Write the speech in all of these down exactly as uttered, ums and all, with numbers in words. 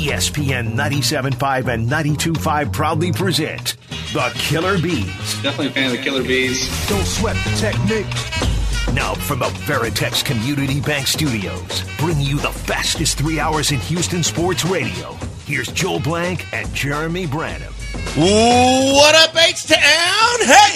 E S P N ninety-seven point five and ninety-two point five proudly present the Killer Bees. Definitely a fan of the Killer Bees. Don't sweat the technique. Now from the Veritex Community Bank Studios, bringing you the fastest three hours in Houston sports radio. Here's Joel Blank and Jeremy Branham. What up, H-Town? Hey,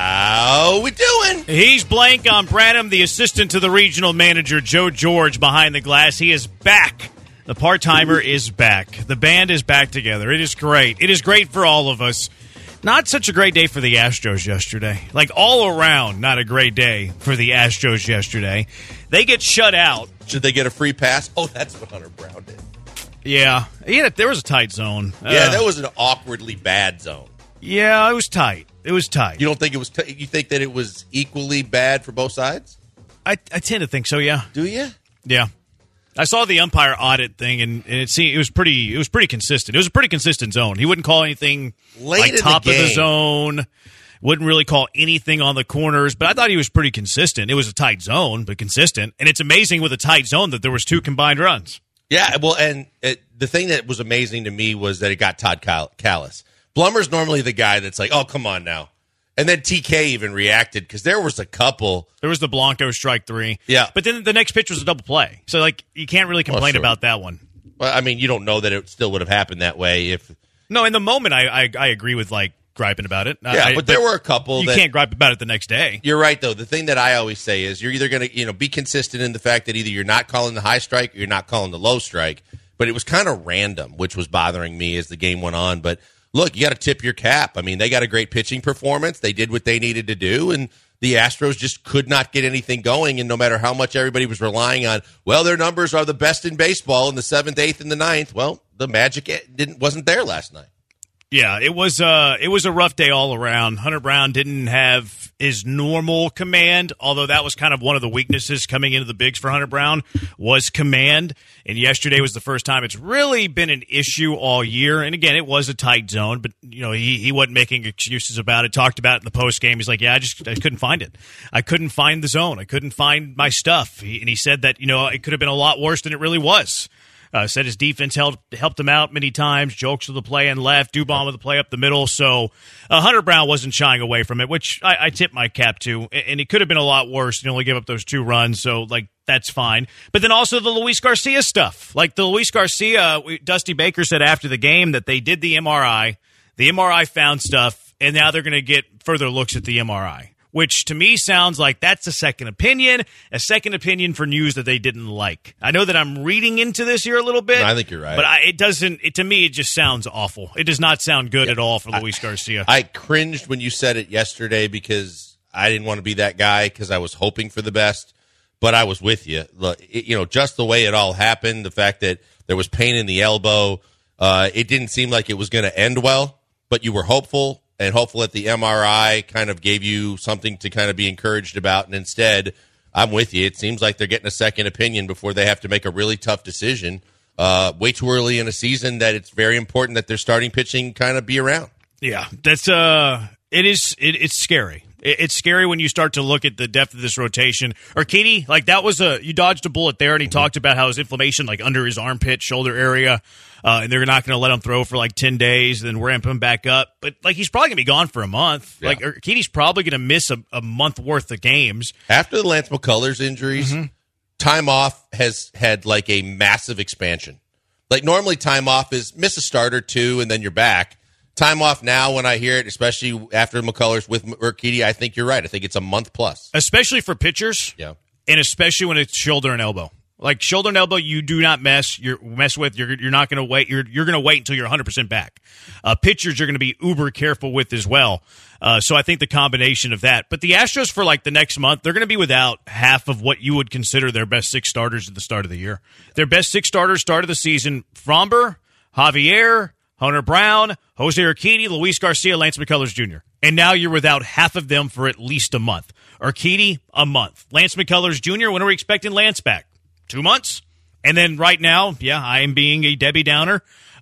how we doing? He's Blank. I'm Branham, the assistant to the regional manager, Joe George, behind the glass. He is back. The part-timer is back. The band is back together. It is great. It is great for all of us. Not such a great day for the Astros yesterday. Like, all around, not a great day for the Astros yesterday. They get shut out. Should they get a free pass? Oh, that's what Hunter Brown did. Yeah. Yeah, there was a tight zone. Yeah, uh, that was an awkwardly bad zone. Yeah, it was tight. It was tight. You don't think it was t- – you think that it was equally bad for both sides? I, I tend to think so, yeah. Do you? Yeah. I saw the umpire audit thing, and, and it seemed it was pretty. It was pretty consistent. It was a pretty consistent zone. He wouldn't call anything Late like in top the of the game. zone. Wouldn't really call anything on the corners, but I thought he was pretty consistent. It was a tight zone, but consistent. And it's amazing with a tight zone that there was two combined runs. Yeah, well, and it, the thing that was amazing to me was that it got Todd Cal- Callis. Blummer's normally the guy that's like, oh, come on now. And then T K even reacted because there was a couple. There was the Blanco strike three. Yeah. But then the next pitch was a double play. So, like, you can't really complain sure. about that one. Well, I mean, you don't know that it still would have happened that way if. No, in the moment, I I, I agree with, like, griping about it. Yeah, I, but there were a couple. You that, can't gripe about it the next day. You're right, though. The thing that I always say is you're either going to, you know, be consistent in the fact that either you're not calling the high strike or you're not calling the low strike. But it was kind of random, which was bothering me as the game went on. But look, you got to tip your cap. I mean, they got a great pitching performance. They did what they needed to do, and the Astros just could not get anything going. And no matter how much everybody was relying on, well, their numbers are the best in baseball in the seventh, eighth, and the ninth. Well, the magic didn't wasn't there last night. Yeah, it was uh it was a rough day all around. Hunter Brown didn't have his normal command, although that was kind of one of the weaknesses coming into the bigs for Hunter Brown was command. And yesterday was the first time it's really been an issue all year. And again, it was a tight zone, but you know, he he wasn't making excuses about it. Talked about it in the post game. He's like, "Yeah, I just I couldn't find it. I couldn't find the zone. I couldn't find my stuff." He, and he said that, you know, it could have been a lot worse than it really was. Uh, said his defense helped helped him out many times. Jokes with the play and left. Dubon with the play up the middle. So uh, Hunter Brown wasn't shying away from it, which I, I tip my cap to. And it could have been a lot worse. You only give up those two runs, so like that's fine. But then also the Luis Garcia stuff. Like the Luis Garcia, we, Dusty Baker said after the game that they did the M R I. The M R I found stuff, and now they're going to get further looks at the M R I. Which to me sounds like that's a second opinion, a second opinion for news that they didn't like. I know that I'm reading into this here a little bit. No, I think you're right. But I, it doesn't, it, to me, it just sounds awful. It does not sound good yeah, at all for I, Luis Garcia. I cringed when you said it yesterday because I didn't want to be that guy because I was hoping for the best, but I was with you. Look, it, you know, just the way it all happened, the fact that there was pain in the elbow, uh, it didn't seem like it was going to end well, but you were hopeful. And hopeful that the M R I kind of gave you something to kind of be encouraged about. And instead, I'm with you. It seems like they're getting a second opinion before they have to make a really tough decision. Uh, way too early in a season that it's very important that their starting pitching kind of be around. Yeah, that's uh, it is. It, it's scary. It, it's scary when you start to look at the depth of this rotation. Urquidy, like that was a you dodged a bullet there, and he mm-hmm. talked about how his inflammation, like under his armpit, shoulder area. Uh, and they're not going to let him throw for like ten days, then ramp him back up. But like he's probably going to be gone for a month. Yeah. Like Urquidy's probably going to miss a, a month worth of games. After the Lance McCullers injuries, mm-hmm. time off has had like a massive expansion. Like normally time off is miss a start or two and then you're back. Time off now when I hear it, especially after McCullers with Urquidy, I think you're right. I think it's a month plus. Especially for pitchers. Yeah. And especially when it's shoulder and elbow. Like shoulder and elbow, you do not mess. You're mess with. You're you're not going to wait. You're you're going to wait until you're one hundred percent back. Uh, pitchers, you're going to be uber careful with as well. Uh, so I think the combination of that. But the Astros for like the next month, they're going to be without half of what you would consider their best six starters at the start of the year. Their best six starters start of the season: Fromber, Javier, Hunter Brown, Jose Urquidy, Luis Garcia, Lance McCullers Junior And now you're without half of them for at least a month. Urquidy, a month. Lance McCullers Junior, when are we expecting Lance back? Two months? And then right now, yeah, I am being a Debbie Downer.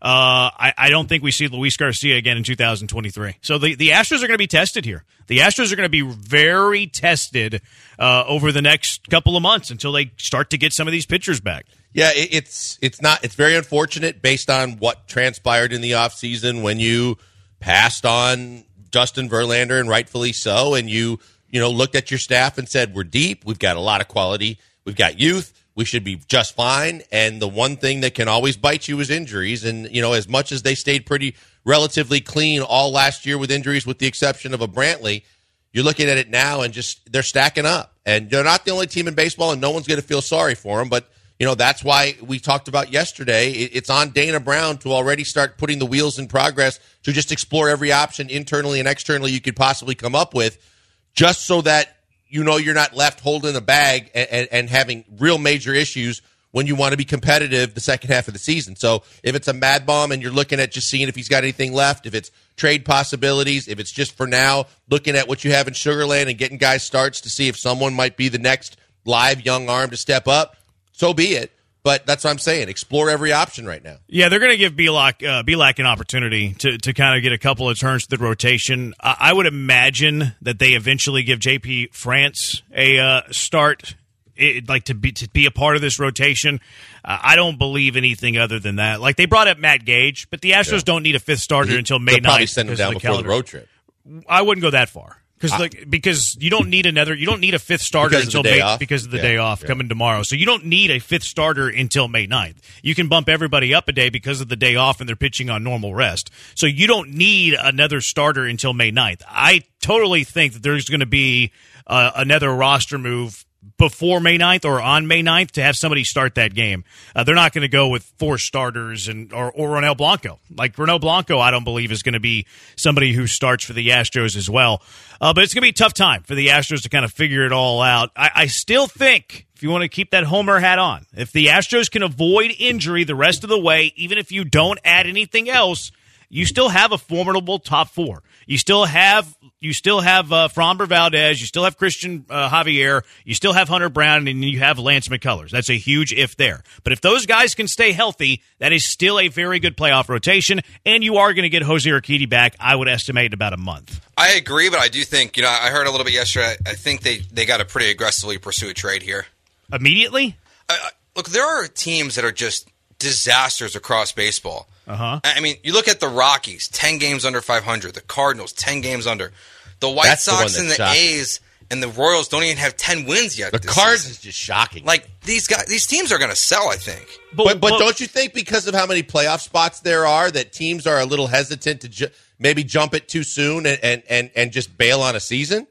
Uh, I, I don't think we see Luis Garcia again in two thousand twenty-three. So the, the Astros are going to be tested here. The Astros are going to be very tested uh, over the next couple of months until they start to get some of these pitchers back. Yeah, it, it's it's not it's very unfortunate based on what transpired in the offseason when you passed on Justin Verlander, and rightfully so, and you you know looked at your staff and said, we're deep, we've got a lot of quality, we've got youth, we should be just fine. And the one thing that can always bite you is injuries. And, you know, as much as they stayed pretty relatively clean all last year with injuries, with the exception of a Brantley, you're looking at it now and just they're stacking up. And they're not the only team in baseball, and no one's going to feel sorry for them. But, you know, that's why we talked about yesterday. It's on Dana Brown to already start putting the wheels in progress to just explore every option internally and externally you could possibly come up with, just so that you know you're not left holding a bag and, and, and having real major issues when you want to be competitive the second half of the season. So if it's a mad bomb and you're looking at just seeing if he's got anything left, if it's trade possibilities, if it's just for now looking at what you have in Sugarland and getting guys starts to see if someone might be the next live young arm to step up, so be it. But that's what I'm saying. Explore every option right now. Yeah, they're going to give Bielak, uh, Bielak an opportunity to, to kind of get a couple of turns to the rotation. I, I would imagine that they eventually give J P France a uh, start, it, like to be to be a part of this rotation. Uh, I don't believe anything other than that. Like, they brought up Matt Gage, but the Astros yeah. don't need a fifth starter he, until May ninth. They'll probably send him down the before calendar. the road trip. I wouldn't go that far. Because like, because you don't need another, you don't need a fifth starter until May off. because of the yeah, day off yeah. coming tomorrow. So you don't need a fifth starter until May ninth. You can bump everybody up a day because of the day off and they're pitching on normal rest. So you don't need another starter until May ninth. I totally think that there's going to be uh, another roster move before May ninth or on May ninth to have somebody start that game. Uh, they're not going to go with four starters and or, or Ronel Blanco. Like, Ronel Blanco, I don't believe, is going to be somebody who starts for the Astros as well. Uh, but it's going to be a tough time for the Astros to kind of figure it all out. I, I still think, if you want to keep that homer hat on, if the Astros can avoid injury the rest of the way, even if you don't add anything else, you still have a formidable top four. You still have you still have uh, Framber Valdez. You still have Christian uh, Javier. You still have Hunter Brown, and you have Lance McCullers. That's a huge if there. But if those guys can stay healthy, that is still a very good playoff rotation, and you are going to get Jose Urquidy back, I would estimate, in about a month. I agree, but I do think, you know, I heard a little bit yesterday, I think they, they got to pretty aggressively pursue a trade here. Immediately? Uh, look, there are teams that are just disasters across baseball. Uh-huh. I mean, you look at the Rockies, ten games under five hundred. The Cardinals, ten games under. The White That's Sox the and the shocking. A's and the Royals don't even have ten wins yet. The this Cards season. is just shocking. Like, these guys, these teams are going to sell, I think. But, but, but don't you think because of how many playoff spots there are that teams are a little hesitant to ju- maybe jump it too soon and, and, and, and just bail on a season?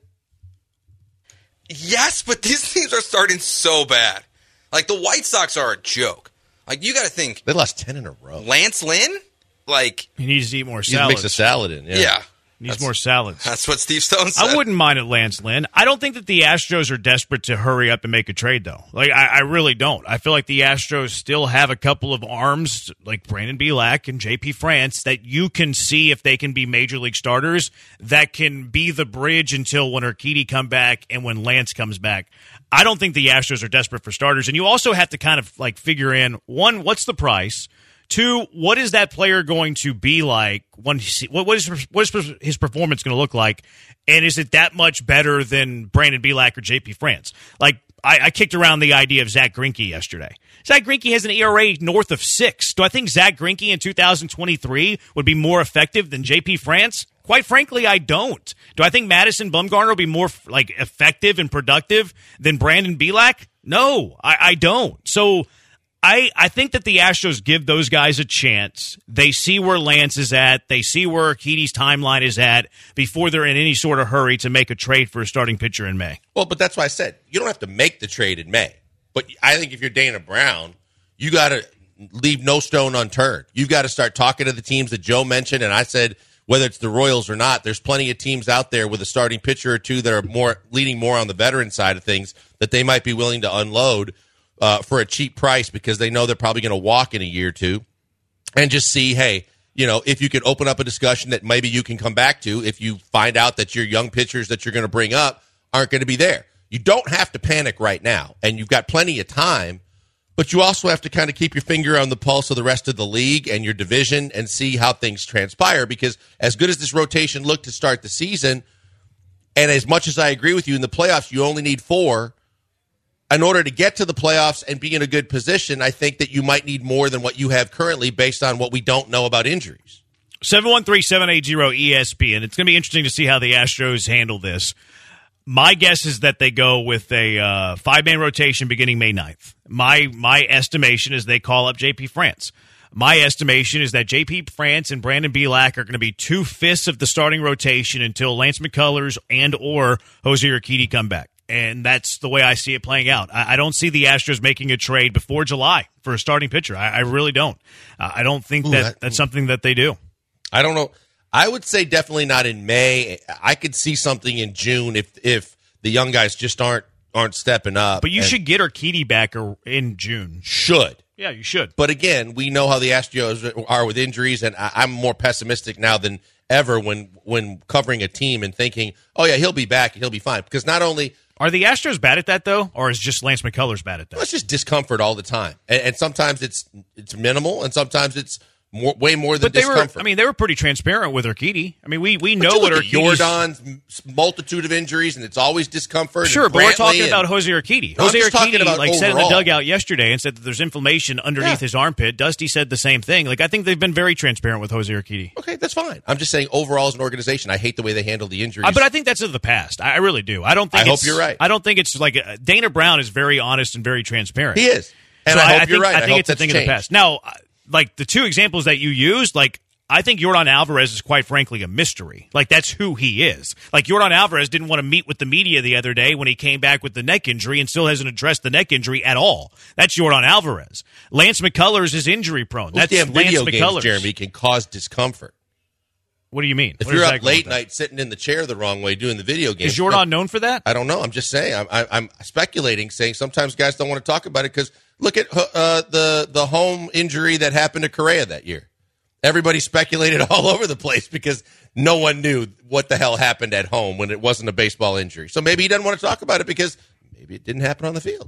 Yes, but these teams are starting so bad. Like, the White Sox are a joke. Like, you got to think. They lost ten in a row. Lance Lynn? Like, he needs to eat more he salads. Mix a salad in. Yeah. yeah. Needs more salads. That's what Steve Stone said. I wouldn't mind it, Lance Lynn. I don't think that the Astros are desperate to hurry up and make a trade, though. Like, I, I really don't. I feel like the Astros still have a couple of arms, like Brandon Bielak and J P France, that you can see if they can be major league starters that can be the bridge until when Urquidy come back and when Lance comes back. I don't think the Astros are desperate for starters. And you also have to kind of like figure in, one, what's the price? Two, what is that player going to be like? When he, what, what is what is his performance going to look like? And is it that much better than Brandon Bielak or J P France? Like, I, I kicked around the idea of Zach Greinke yesterday. Zach Greinke has an E R A north of six. Do I think Zach Greinke in two thousand twenty-three would be more effective than J P France? Quite frankly, I don't. Do I think Madison Bumgarner will be more like effective and productive than Brandon Bielak? No, I, I don't. So I, I think that the Astros give those guys a chance. They see where Lance is at. They see where Urquidy's timeline is at before they're in any sort of hurry to make a trade for a starting pitcher in May. Well, but that's why I said you don't have to make the trade in May. But I think if you're Dana Brown, you got to leave no stone unturned. You've got to start talking to the teams that Joe mentioned, and I said whether it's the Royals or not, there's plenty of teams out there with a starting pitcher or two that are more leaning more on the veteran side of things that they might be willing to unload Uh, for a cheap price because they know they're probably going to walk in a year or two, and just see, hey, you know, if you could open up a discussion that maybe you can come back to if you find out that your young pitchers that you're going to bring up aren't going to be there. You don't have to panic right now, and you've got plenty of time, But you also have to kind of keep your finger on the pulse of the rest of the league and your division and see how things transpire, because as good as this rotation looked to start the season, and as much as I agree with you, in the playoffs you only need four, in order to get to the playoffs and be in a good position, I think that you might need more than what you have currently based on what we don't know about injuries. seven one three, seven eight zero, E S P N. It's going to be interesting to see how the Astros handle this. My guess is that they go with a uh, five-man rotation beginning May ninth. My my estimation is they call up J P France. My estimation is that J P France and Brandon Bielak are going to be two-fifths of the starting rotation until Lance McCullers and or Jose Urquidy come back. And that's the way I see it playing out. I, I don't see the Astros making a trade before July for a starting pitcher. I, I really don't. Uh, I don't think Ooh, that, that that's something that they do. I don't know. I would say definitely not in May. I could see something in June if if the young guys just aren't aren't stepping up. But you should get Urquidy back in June. Should. Yeah, you should. But again, we know how the Astros are with injuries, and I, I'm more pessimistic now than ever when when covering a team and thinking, oh, yeah, he'll be back and he'll be fine. Because not only – Are the Astros bad at that, though, or is just Lance McCullers bad at that? Well, it's just discomfort all the time. And, and sometimes it's it's minimal, and sometimes it's – More, way more than but they discomfort. were, I mean, they were pretty transparent with Urquidy. I mean, we, we But know you what look at Urquidy's... Jordan's multitude of injuries, and it's always discomfort. Sure, and but we're Brantley talking and, about Jose Urquidy. No, I'm Jose just talking Urquidy about like sat in the overall. dugout yesterday and said that there's inflammation underneath Yeah. his armpit. Dusty said the same thing. Like, I think they've been very transparent with Jose Urquidy. Okay, that's fine. I'm just saying overall as an organization, I hate the way they handle the injuries. Uh, but I think that's of the past. I I really do. I don't think I hope it's- you're right. I don't think it's like... Uh, Dana Brown is very honest and very transparent. he is. And So I hope think, you're right. I I think hope it's a that's thing of the changed. past. Now, uh, like the two examples that you used, like I think Yordan Alvarez is quite frankly a mystery. Like that's who he is. Like Yordan Alvarez didn't want to meet with the media the other day when he came back with the neck injury and still hasn't addressed the neck injury at all. That's Yordan Alvarez. Lance McCullers is injury prone. Those That's damn Lance video McCullers. games, Jeremy, can cause discomfort. What do you mean? If Where you're does up that go with late that? night sitting in the chair the wrong way doing the video game, Is Yordan known for that? I don't know. I'm just saying. I'm, I'm, I'm speculating, saying sometimes guys don't want to talk about it because look at uh, the the home injury that happened to Correa that year. Everybody speculated all over the place because no one knew what the hell happened at home when it wasn't a baseball injury. So maybe he doesn't want to talk about it because maybe it didn't happen on the field.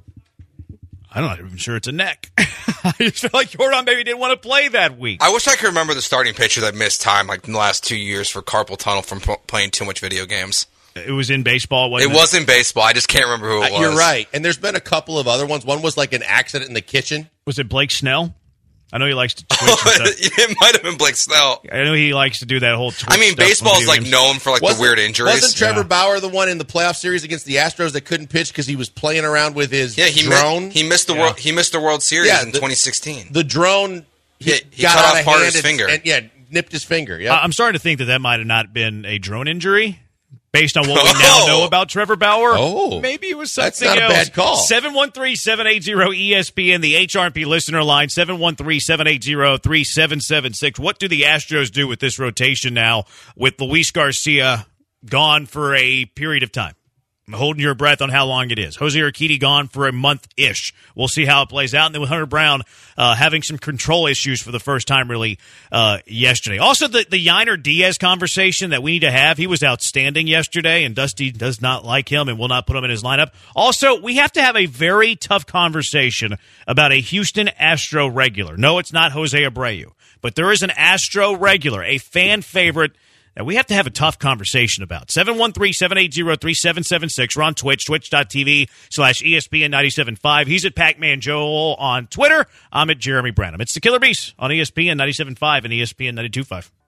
I'm not even sure it's a neck. I just feel like Yordan maybe didn't want to play that week. I wish I could remember the starting pitcher that missed time like in the last two years for carpal tunnel from p- playing too much video games. It was in baseball, wasn't It it? wasn't baseball. I just can't remember who it Uh, was. You're right. And there's been a couple of other ones. One was like an accident in the kitchen. Was it Blake Snell? I know he likes to twitch and stuff. It might have been Blake Snell. I know he likes to do that whole twitch I mean, stuff on baseball's video like games. known for like the Wasn't- weird injuries. Wasn't Trevor Yeah. Bauer the one in the playoff series against the Astros that couldn't pitch because he was playing around with his yeah, he drone? mi- he missed the Yeah. world. He missed the World Series Yeah, in the- twenty sixteen. the drone he, Yeah, he got cut out off of part of hand his and- finger. and, yeah, nipped his finger. Yeah, I- I'm starting to think that that might have not been a drone injury. Based on what we now Oh. know about Trevor Bauer, Oh. maybe it was That's something not a else. bad call. seven one three, seven eight zero, E S P N, the H R P listener line, seven one three, seven eight zero, three seven seven six. What do the Astros do with this rotation now with Luis Garcia gone for a period of time? I'm holding your breath on how long it is. Jose Urquidy gone for a month-ish. We'll see how it plays out. And then with Hunter Brown uh, having some control issues for the first time really uh, yesterday. Also, the, the Yiner-Diaz conversation that we need to have. He was outstanding yesterday, and Dusty does not like him and will not put him in his lineup. Also, we have to have a very tough conversation about a Houston Astro regular. No, it's not Jose Abreu, but there is an Astro regular, a fan favorite that we have to have a tough conversation about. seven one three, seven eight zero, three seven seven six. We're on Twitch, twitch.tv slash ESPN ninety-seven point five. He's at Pac-Man Joel on Twitter. I'm at Jeremy Branham. It's the Killer Beast on E S P N ninety-seven point five and E S P N ninety-two point five.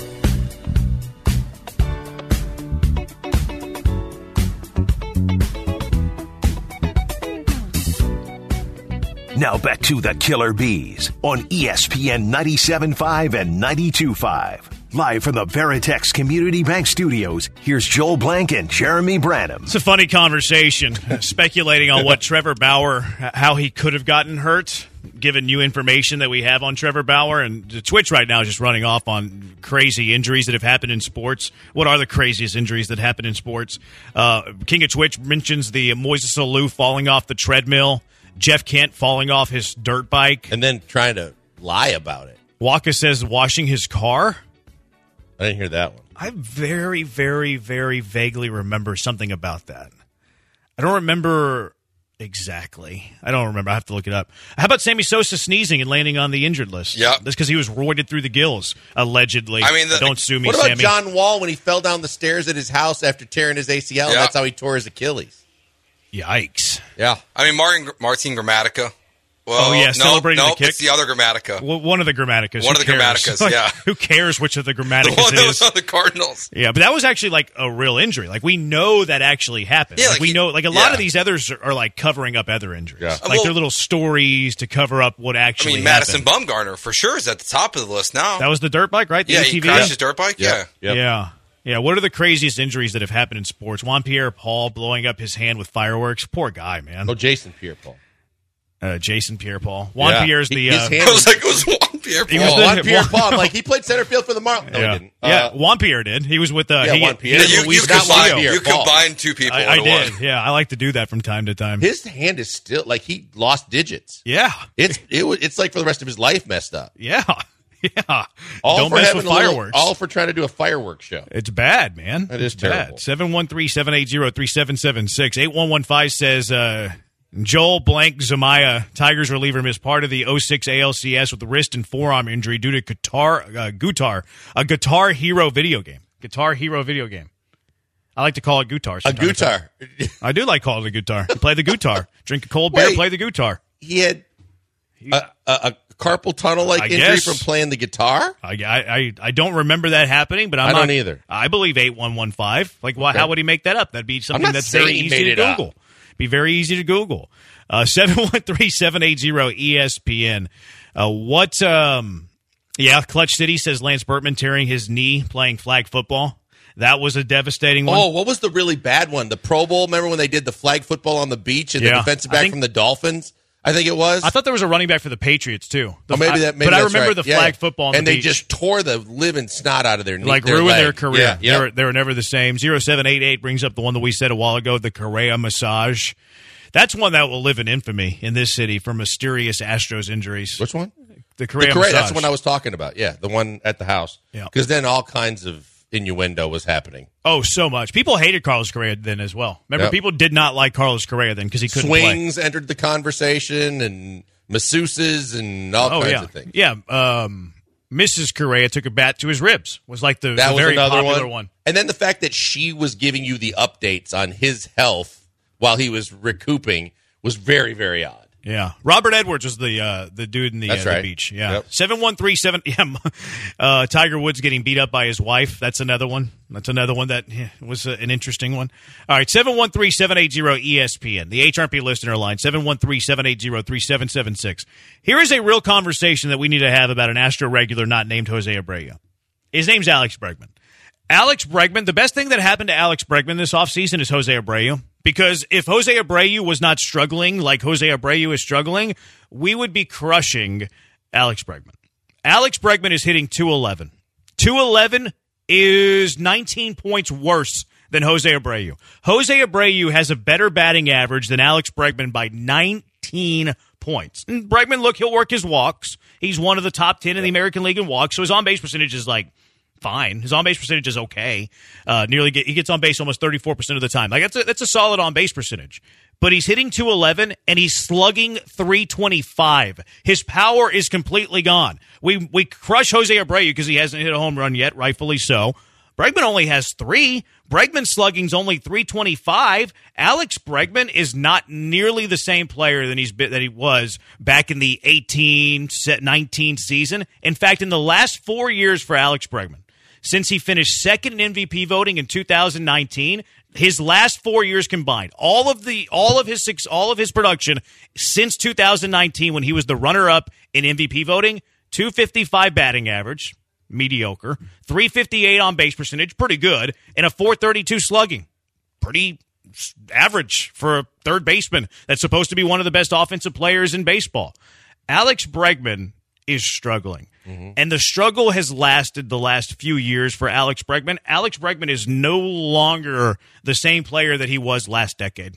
Now back to the Killer Bees on E S P N ninety-seven point five and ninety-two point five. Live from the Veritex Community Bank Studios, here's Joel Blank and Jeremy Branham. It's a funny conversation, speculating on what Trevor Bauer, how he could have gotten hurt, given new information that we have on Trevor Bauer. And the Twitch right now is just running off on crazy injuries that have happened in sports. What are the craziest injuries that happen in sports? Uh, King of Twitch mentions the Moises Alou falling off the treadmill, Jeff Kent falling off his dirt bike. and then trying to lie about it. Waka says washing his car. I didn't hear that one. I very, very, very vaguely remember something about that. I don't remember Exactly. I don't remember. I have to look it up. How about Sammy Sosa sneezing and landing on the injured list? Yep. That's because he was roided through the gills, allegedly. I mean, the- don't sue me, What about Sammy. John Wall when he fell down the stairs at his house after tearing his A C L? Yeah. That's how he tore his Achilles. Yikes. Yeah. I mean, Martin, Martin Grammatica. Well, Oh, yeah, no, celebrating no, the kick? it's the other Grammatica. Well, one of the Grammaticas. One Who of the cares? Grammaticas, Like, yeah. Who cares which of the The Grammaticas one it that is? was on the Cardinals. Yeah, but that was actually like a real injury. Like we know that actually happened. Yeah, like, like we he- know, like a lot yeah. of these others are, are like covering up other injuries. Yeah. Like Well- they're little stories to cover up what I actually mean, Madison happened. Bumgarner for sure is at the top of the list now. That was the dirt bike, right? The yeah, A he T V? crashed his dirt bike. Yeah. Yep. Yeah. Yeah. What are the craziest injuries that have happened in sports? Juan Pierre Paul blowing up his hand with fireworks. Poor guy, man. Oh, Jason Pierre-Paul. Uh, Jason Pierre Paul. Juan Yeah. Pierre's the. He- his Uh, hand I was like, it was Juan Pierre He Paul. was Oh, the- Juan Pierre-Paul. Juan- Like, he played center field for the Marlins. No, yeah. he didn't. yeah. Uh, Juan Pierre did. He was with. Uh, Yeah, he, Juan he Pierre. did you, Luis you, not Juan combine, Pierre you Paul. combine two people I, I into did. one. Yeah, I like to do that from time to time. his hand is still, like, he lost digits. yeah. It's it, was- it's like for the rest of his life messed up. Yeah. Yeah. All Don't for mess having with a little- fireworks. all for trying to do a fireworks show. It's bad, man. That is It's terrible. bad. seven one three, seven eight zero, three seven seven six. eight one one five says uh, Joel Blank Zamaya, Tigers reliever, missed part of the oh six A L C S with the wrist and forearm injury due to guitar, uh, Guitar, a Guitar Hero video game. Guitar Hero video game. I like to call it Guitar. A sometimes. guitar. I do like calling it a guitar. You play the guitar. Drink a cold beer, Wait. play the guitar. He had a, a, a carpal tunnel like I injury guess. from playing the guitar. I, I, I don't remember that happening, but I'm I not, don't either. I believe eight one one five. Like, why, Okay. how would he make that up? That'd be something not that's saying very he easy made to it up. Google. Be very easy to Google. Uh, seven one three, seven eight zero, E S P N. Uh, what, um, yeah, Clutch City says Lance Burtman tearing his knee playing flag football. That was a devastating one. Oh, what was the really bad one? The Pro Bowl. Remember when they did the flag football on the beach and Yeah. the defensive I back think- from the Dolphins? I think it was. I thought there was a running back for the Patriots, too. The, Oh, maybe that. Maybe but I that's remember right. the Yeah, flag yeah. football on and the they beach. just tore the living snot out of their knee. like their ruin leg. their career. Yeah, They, yeah. were, they were never the same. zero seven eight eight brings up the one that we said a while ago, the Correa massage. That's one that will live in infamy in this city for mysterious Astros injuries. Which one? The Correa The Correa. massage. That's the one I was talking about. Yeah, the one at the house. Yeah. Because then all kinds of innuendo was happening. Oh, so much. People hated Carlos Correa then as well. Remember, Yep. people did not like Carlos Correa then because he couldn't play. Swings entered the conversation and masseuses and all Oh, kinds yeah. of things. Yeah. Um, Missus Correa took a bat to his ribs. Was like the, That the was very another popular one. one. And then the fact that she was giving you the updates on his health while he was recouping was very, very odd. Yeah, Robert Edwards was the uh, the dude in the, That's uh, the right. beach. Yeah, Yep. seven one three seven. Yeah, uh, Tiger Woods getting beat up by his wife. That's another one. That's another one that yeah, was uh, an interesting one. All right, seven one three seven eight zero E S P N. The H R P listener line seven one three seven eight zero three seven seven six. Here is a real conversation that we need to have about an Astro regular not named Jose Abreu. His name's Alex Bregman. Alex Bregman. The best thing that happened to Alex Bregman this offseason is Jose Abreu. Because if Jose Abreu was not struggling like Jose Abreu is struggling, we would be crushing Alex Bregman. Alex Bregman is hitting two eleven. two eleven is nineteen points worse than Jose Abreu. Jose Abreu has a better batting average than Alex Bregman by nineteen points. And Bregman, look, he'll work his walks. He's one of the top ten in the American League in walks, so his on-base percentage is like fine. His on-base percentage is okay. Uh, nearly get, he gets on base almost thirty-four percent of the time. Like that's a, that's a solid on-base percentage. But he's hitting two eleven and he's slugging three twenty-five. His power is completely gone. We we crush Jose Abreu because he hasn't hit a home run yet, rightfully so. Bregman only has three. Bregman's slugging's only three twenty-five. Alex Bregman is not nearly the same player than he's been, that he was back in the eighteen nineteen season. In fact, in the last four years for Alex Bregman, since he finished second in M V P voting in two thousand nineteen, his last four years combined, all of the all of his six, all of his production since two thousand nineteen, when he was the runner-up in M V P voting, two fifty-five batting average, mediocre, three fifty-eight on base percentage, pretty good, and a four thirty-two slugging, pretty average for a third baseman that's supposed to be one of the best offensive players in baseball. Alex Bregman is struggling. Mm-hmm. And the struggle has lasted the last few years for Alex Bregman. Alex Bregman is no longer the same player that he was last decade.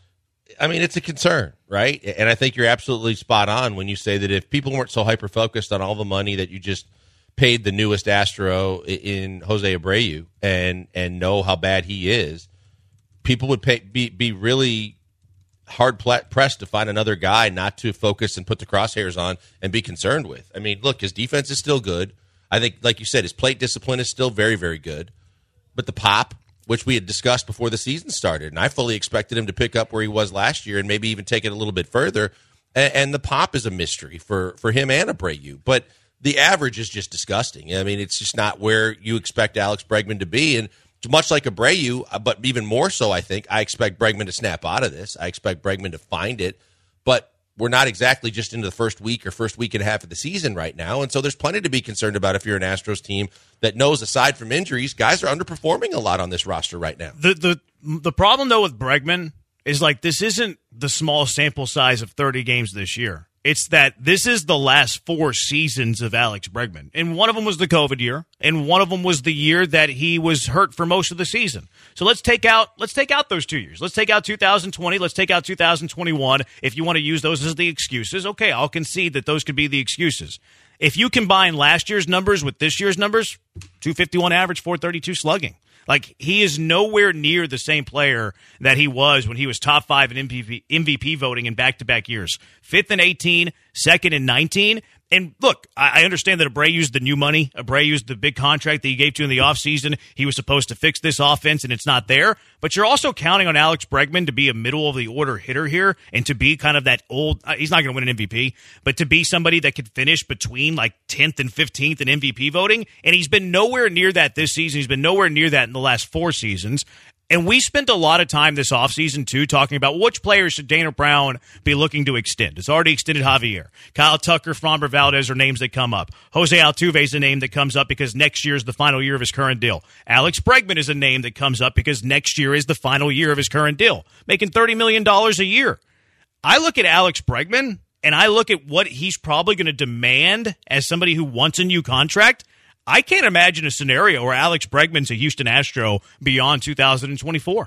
I mean, it's a concern, right? And I think you're absolutely spot on when you say that if people weren't so hyper-focused on all the money that you just paid the newest Astro in Jose Abreu and and know how bad he is, people would pay, be, be really hard pressed to find another guy not to focus and put the crosshairs on and be concerned with. I mean, look, his defense is still good. I think, like you said, his plate discipline is still very, very good. But the pop, which we had discussed before the season started, and I fully expected him to pick up where he was last year and maybe even take it a little bit further. And, and the pop is a mystery for, for him and Abreu. But the average is just disgusting. I mean, it's just not where you expect Alex Bregman to be. And much like Abreu, but even more so, I think, I expect Bregman to snap out of this. I expect Bregman to find it. But we're not exactly just into the first week or first week and a half of the season right now. And so there's plenty to be concerned about if you're an Astros team that knows, aside from injuries, guys are underperforming a lot on this roster right now. The the the problem, though, with Bregman is, like, this isn't the small sample size of thirty games this year. It's that this is the last four seasons of Alex Bregman. And one of them was the COVID year, and one of them was the year that he was hurt for most of the season. So let's take out let's take out those two years. Let's take out two thousand twenty. Let's take out two thousand twenty-one. If you want to use those as the excuses, okay, I'll concede that those could be the excuses. If you combine last year's numbers with this year's numbers, two fifty-one average, four thirty-two slugging. Like, he is nowhere near the same player that he was when he was top five in M V P, M V P voting in back-to-back years. Fifth in eighteen, second in nineteen. And look, I understand that Abreu's the new money. Abreu's the big contract that he gave to in the offseason. He was supposed to fix this offense, and it's not there. But you're also counting on Alex Bregman to be a middle-of-the-order hitter here and to be kind of that old – he's not going to win an M V P, but to be somebody that could finish between like tenth and fifteenth in M V P voting. And he's been nowhere near that this season. He's been nowhere near that in the last four seasons. And we spent a lot of time this offseason, too, talking about which players should Dana Brown be looking to extend. It's already extended Javier. Kyle Tucker, Framber Valdez are names that come up. Jose Altuve is a name that comes up because next year is the final year of his current deal. Alex Bregman is a name that comes up because next year is the final year of his current deal, making thirty million dollars a year. I look at Alex Bregman, and I look at what he's probably going to demand as somebody who wants a new contract. I can't imagine a scenario where Alex Bregman's a Houston Astro beyond two thousand twenty-four.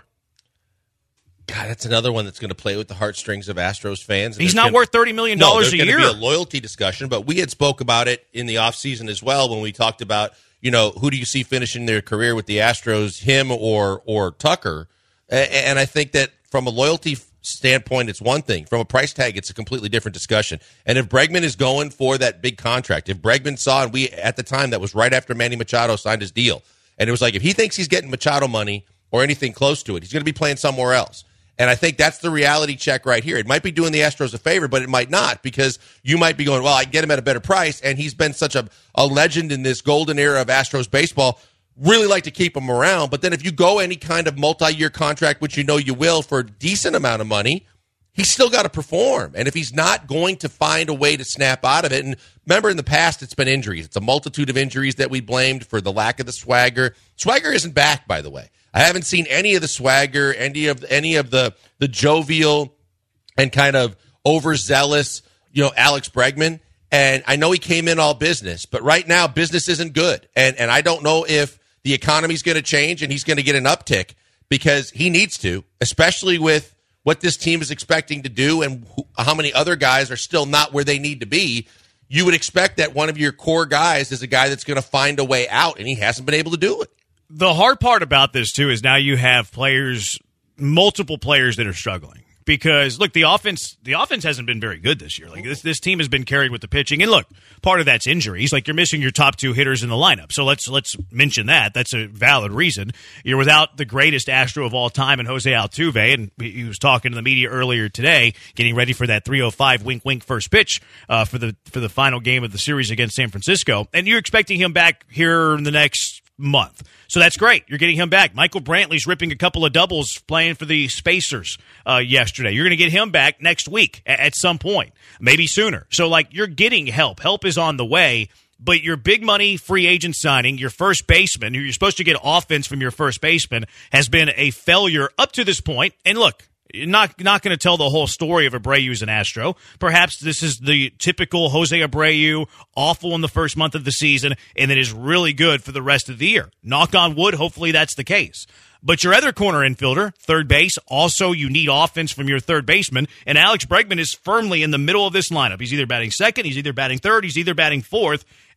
God, that's another one that's going to play with the heartstrings of Astros fans. He's not gonna, worth thirty million dollars no, a year. There's going to be a loyalty discussion, but we had spoke about it in the offseason as well when we talked about, you know, who do you see finishing their career with the Astros, him or or Tucker? And I think that from a loyalty standpoint, it's one thing. From a price tag, it's a completely different discussion. And if Bregman is going for that big contract, if Bregman saw, and we at the time, that was right after Manny Machado signed his deal, and it was like, if he thinks he's getting Machado money or anything close to it, he's going to be playing somewhere else. And I think that's the reality check right here. It might be doing the Astros a favor, but it might not, because you might be going, well, I can get him at a better price, and he's been such a, a legend in this golden era of Astros baseball. Really like to keep him around, but then if you go any kind of multi-year contract, which you know you will, for a decent amount of money, he's still got to perform. And if he's not going to find a way to snap out of it, and remember in the past it's been injuries. It's a multitude of injuries that we blamed for the lack of the swagger. Swagger isn't back, by the way. I haven't seen any of the swagger, any of any of the the jovial and kind of overzealous, you know, Alex Bregman. And I know he came in all business, but right now business isn't good. And and I don't know if the economy's going to change and he's going to get an uptick, because he needs to, especially with what this team is expecting to do and how many other guys are still not where they need to be. You would expect that one of your core guys is a guy that's going to find a way out, and he hasn't been able to do it. The hard part about this, too, is now you have players, multiple players that are struggling. Because, look, the offense the offense hasn't been very good this year. Like this this team has been carried with the pitching. And, look, part of that's injuries. Like, you're missing your top two hitters in the lineup. So let's let's mention that. That's a valid reason. You're without the greatest Astro of all time in Jose Altuve. And he was talking to the media earlier today, getting ready for that three oh five wink-wink first pitch uh, for the for the final game of the series against San Francisco. And you're expecting him back here in the next month. So that's great. You're getting him back. Michael Brantley's ripping a couple of doubles playing for the Spacers uh, yesterday. You're going to get him back next week at, at some point, maybe sooner. So, like, you're getting help. Help is on the way, but your big money free agent signing, your first baseman, who you're supposed to get offense from your first baseman, has been a failure up to this point. And look, you're not, not going to tell the whole story of Abreu as an Astro. Perhaps this is the typical Jose Abreu, awful in the first month of the season, and then is really good for the rest of the year. Knock on wood, hopefully that's the case. But your other corner infielder, third base, also you need offense from your third baseman, and Alex Bregman is firmly in the middle of this lineup. He's either batting second, he's either batting third, he's either batting fourth,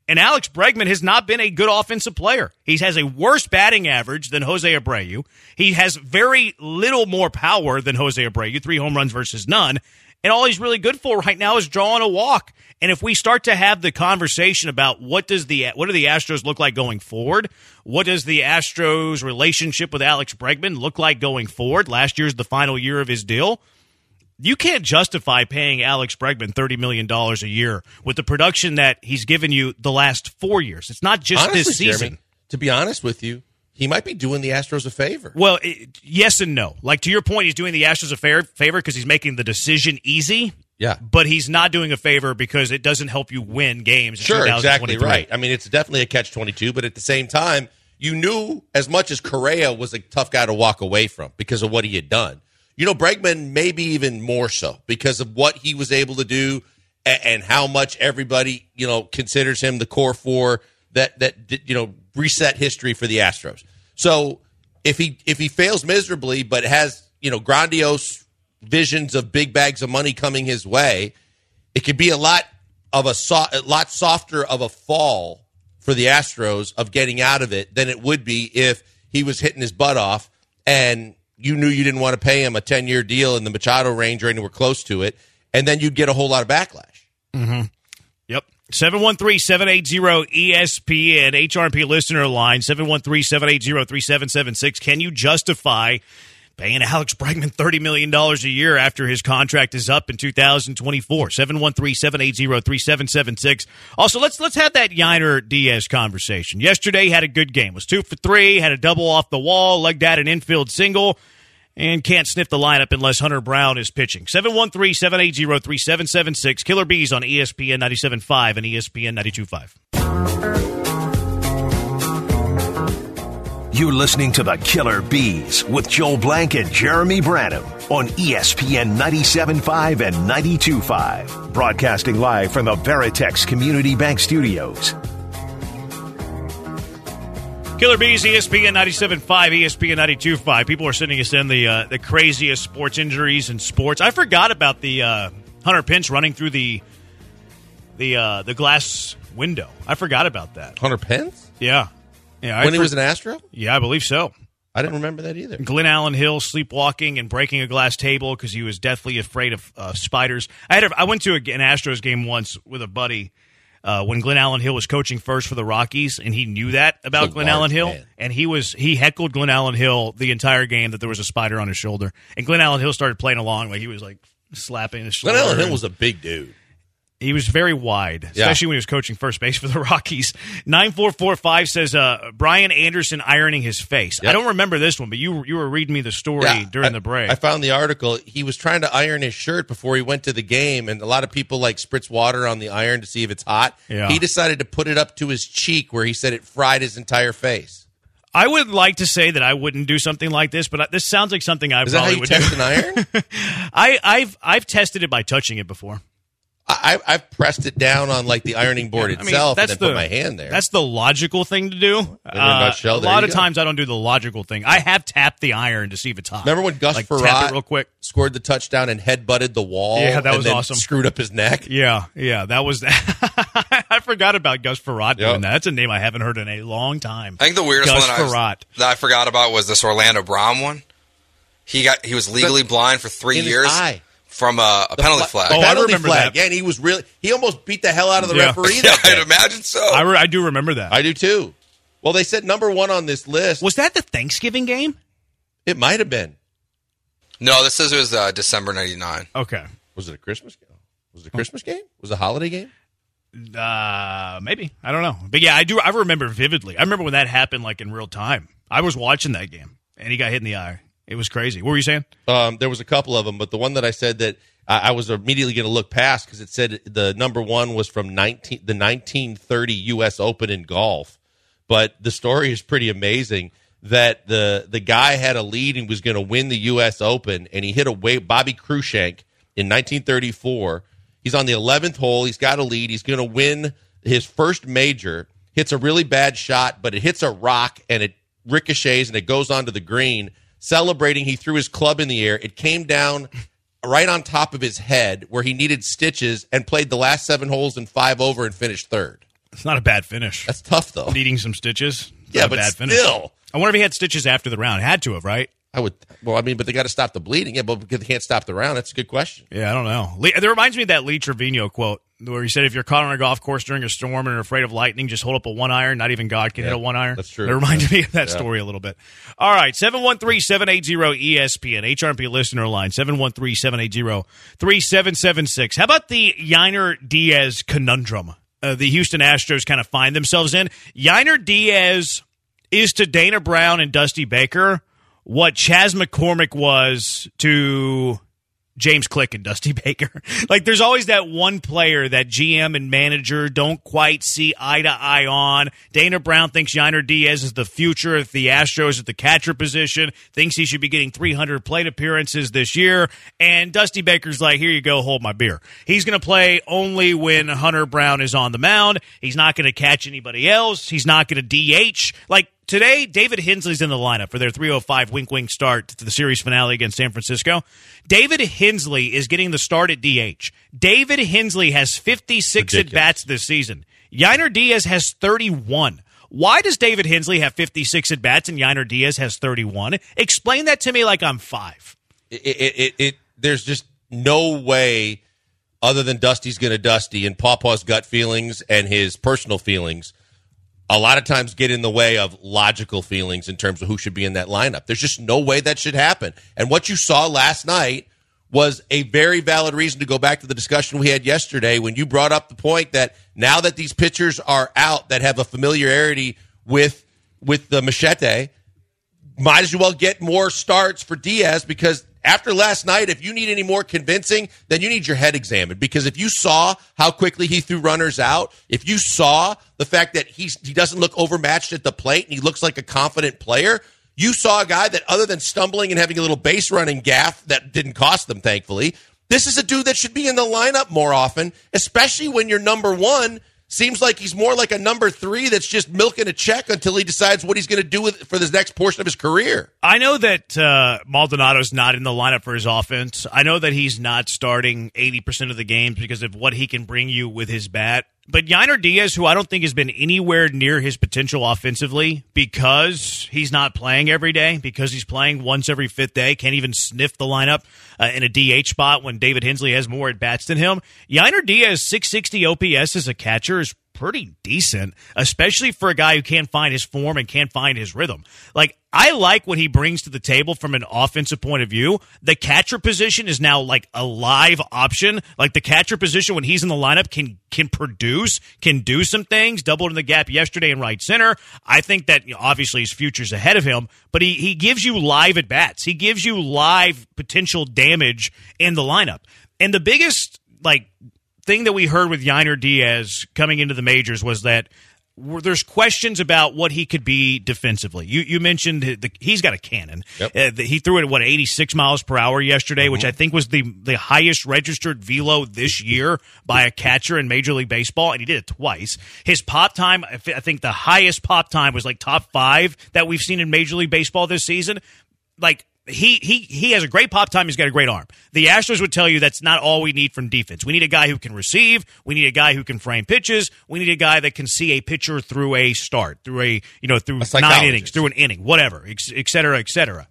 And Alex Bregman has not been a good offensive player. He has a worse batting average than Jose Abreu. He has very little more power than Jose Abreu, three home runs versus none. And all he's really good for right now is drawing a walk. And if we start to have the conversation about what does the what do the Astros look like going forward, what does the Astros' relationship with Alex Bregman look like going forward? Last year's the final year of his deal. You can't justify paying Alex Bregman thirty million dollars a year with the production that he's given you the last four years. It's not just Honestly, this season. Jeremy, to be honest with you, he might be doing the Astros a favor. Well, it, yes and no. Like, to your point, he's doing the Astros a fair, favor because he's making the decision easy. Yeah. But he's not doing a favor because it doesn't help you win games in Sure, exactly twenty-three. right. I mean, it's definitely a catch twenty-two, but at the same time, you knew as much as Correa was a tough guy to walk away from because of what he had done. You know, Bregman maybe even more so because of what he was able to do and, and how much everybody, you know, considers him the core four that, that, you know, reset history for the Astros. So if he if he fails miserably but has, you know, grandiose visions of big bags of money coming his way, it could be a lot of a, so, a lot softer of a fall for the Astros of getting out of it than it would be if he was hitting his butt off and you knew you didn't want to pay him a ten-year deal in the Machado range or anywhere close to it, and then you'd get a whole lot of backlash. Mm-hmm. Yep. seven one three, seven eight zero, E S P N, H R P listener line, seven one three, seven eight zero, three seven seven six. Can you justify paying Alex Bregman thirty million dollars a year after his contract is up in two thousand twenty-four? seven one three, seven eight zero, three seven seven six. Also, let's let's have that Yainer-Diaz conversation. Yesterday, had a good game. Was two for three, had a double off the wall, legged out an infield single, and can't sniff the lineup unless Hunter Brown is pitching. seven one three, seven eight zero, three seven seven six. Killer Bees on E S P N ninety-seven point five and E S P N ninety-two point five. You're listening to the Killer Bees with Joel Blank and Jeremy Branham on E S P N ninety-seven point five and ninety-two point five. Broadcasting live from the Veritex Community Bank Studios. Killer Bees, E S P N ninety-seven point five, E S P N ninety-two point five. People are sending us in the uh, the craziest sports injuries in sports. I forgot about the uh, Hunter Pence running through the the uh, the glass window. I forgot about that. Hunter Pence? Yeah. Yeah, I when he for- was an Astro? Yeah, I believe so. I didn't remember that either. Glenn Allen Hill sleepwalking and breaking a glass table because he was deathly afraid of uh, spiders. I had a, I went to a, an Astros game once with a buddy uh, when Glenn Allen Hill was coaching first for the Rockies, and he knew that about Good Glenn Lord, Allen Hill, man. and he was he heckled Glenn Allen Hill the entire game that there was a spider on his shoulder, and Glenn Allen Hill started playing along like he was like slapping his shoulder. Glenn Allen Hill and- was a big dude. He was very wide, Yeah. especially when he was coaching first base for the Rockies. nine four four five says uh, Brian Anderson ironing his face. Yep. I don't remember this one, but you you were reading me the story Yeah, during I- the break. I found the article. He was trying to iron his shirt before he went to the game, and a lot of people like spritz water on the iron to see if it's hot. Yeah. He decided to put it up to his cheek where he said it fried his entire face. I would like to say that I wouldn't do something like this, but I, this sounds like something I Is that how probably you would test do. an iron? I, I've I've tested it by touching it before. I, I've pressed it down on like the ironing board I mean, itself that's and then the, put my hand there. That's the logical thing to do. In a nutshell, a there lot you of go. times I don't do the logical thing. I have tapped the iron to see if it's hot. Remember when Gus like, tap Farrat it real quick? scored the touchdown and head-butted the wall? Yeah, that and was then awesome. Screwed up his neck. Yeah, yeah, that was that. I forgot about Gus Farrat doing Yep. that. That's a name I haven't heard in a long time. I think the weirdest Gus one that I, was- Farrat. that I forgot about was this Orlando Brown one. He got he was legally blind for three In his years eye. from a, a The penalty fla- flag. Oh, I penalty remember flag. that. Yeah, and he was really he almost beat the hell out of the Yeah. referee. yeah, That I'd day. imagine so. I, re- I do remember that. I do too. Well, they said number one on this list. was that the Thanksgiving game? It might have been. No, this says it was uh, December ninety-nine. Okay. Was it a Christmas game? Was it a Christmas game? Was it a holiday game? Uh, maybe. I don't know. But yeah, I do. I remember vividly. I remember when that happened, like in real time. I was watching that game, and he got hit in the eye. It was crazy. What were you saying? Um, there was a couple of them, but the one that I said that I, I was immediately going to look past because it said the number one was from nineteen the nineteen thirty U S Open in golf. But the story is pretty amazing that the the guy had a lead and was going to win the U S Open, and he hit a way Bobby Cruikshank in nineteen thirty-four. He's on the eleventh hole. He's got a lead. He's going to win his first major. Hits a really bad shot, but it hits a rock and it ricochets and it goes onto the green. Celebrating, he threw his club in the air. It came down right on top of his head where he needed stitches and played the last seven holes in five over and finished third. It's not a bad finish. That's tough, though. Needing some stitches. It's Yeah, not a but bad finish. still. I wonder if he had stitches after the round. Had to have, right? I would. Well, I mean, but they got to stop the bleeding. Yeah, but because they can't stop the round, that's a good question. Yeah, I don't know. Lee, that reminds me of that Lee Trevino quote where he said, if you're caught on a golf course during a storm and are afraid of lightning, just hold up a one iron. Not even God can Yeah, hit a one iron. that's true. It reminded Yeah. me of that Yeah. story a little bit. All right, seven one three, seven eight zero, E S P N, H R P listener line, seven one three, seven eight zero, three seven seven six. How about the Yiner Diaz conundrum uh, the Houston Astros kind of find themselves in? Yiner Diaz is to Dana Brown and Dusty Baker what Chas McCormick was to James Click and Dusty Baker. Like, there's always that one player that G M and manager don't quite see eye to eye on. Dana Brown thinks Yiner Diaz is the future if the Astros at the catcher position, thinks he should be getting three hundred plate appearances this year, and Dusty Baker's like, here you go, hold my beer. He's going to play only when Hunter Brown is on the mound. He's not going to catch anybody else. He's not going to D H. Like, today, David Hensley's in the lineup for their three oh five wink wink start to the series finale against San Francisco. David Hensley is getting the start at D H. David Hensley has fifty-six at-bats this season. Yiner Diaz has thirty-one. Why does David Hensley have fifty-six at-bats and Yiner Diaz has thirty-one? Explain that to me like I'm five. It, it, it, it there's just no way other than Dusty's going to Dusty and Pawpaw's gut feelings and his personal feelings a lot of times get in the way of logical feelings in terms of who should be in that lineup. There's just no way that should happen. And what you saw last night was a very valid reason to go back to the discussion we had yesterday when you brought up the point that now that these pitchers are out that have a familiarity with with the machete, might as well get more starts for Diaz, because after last night, if you need any more convincing, then you need your head examined. Because if you saw how quickly he threw runners out, if you saw the fact that he's, he doesn't look overmatched at the plate and he looks like a confident player, you saw a guy that, other than stumbling and having a little base running gaff that didn't cost them, thankfully, this is a dude that should be in the lineup more often, especially when your number one seems like he's more like a number three that's just milking a check until he decides what he's going to do with for this next portion of his career. I know that uh, Maldonado's not in the lineup for his offense. I know that he's not starting eighty percent of the games because of what he can bring you with his bat. But Yiner Diaz, who I don't think has been anywhere near his potential offensively because he's not playing every day, because he's playing once every fifth day, can't even sniff the lineup uh, in a D H spot when David Hensley has more at-bats than him. Yiner Diaz, six sixty O P S as a catcher is pretty decent, especially for a guy who can't find his form and can't find his rhythm. Like, I like what he brings to the table from an offensive point of view. The catcher position is now like a live option. Like, the catcher position when he's in the lineup can can produce, can do some things, doubled in the gap yesterday in right center. I think that, you know, obviously his future's ahead of him, but he, he gives you live at-bats. He gives you live potential damage in the lineup. And the biggest, like, thing that we heard with Yiner Diaz coming into the majors was that there's questions about what he could be defensively. You you mentioned the, he's got a cannon. Yep. Uh, the, he threw it at, what, eighty-six miles per hour yesterday, mm-hmm. which I think was the, the highest registered velo this year by a catcher in Major League Baseball, and he did it twice. His pop time, I think the highest pop time was like top five that we've seen in Major League Baseball this season. Like, He he he has a great pop time. He's got a great arm. The Astros would tell you that's not all we need from defense. We need a guy who can receive. We need a guy who can frame pitches. We need a guy that can see a pitcher through a start, through a you know through nine innings, through an inning, whatever, et cetera, et cetera.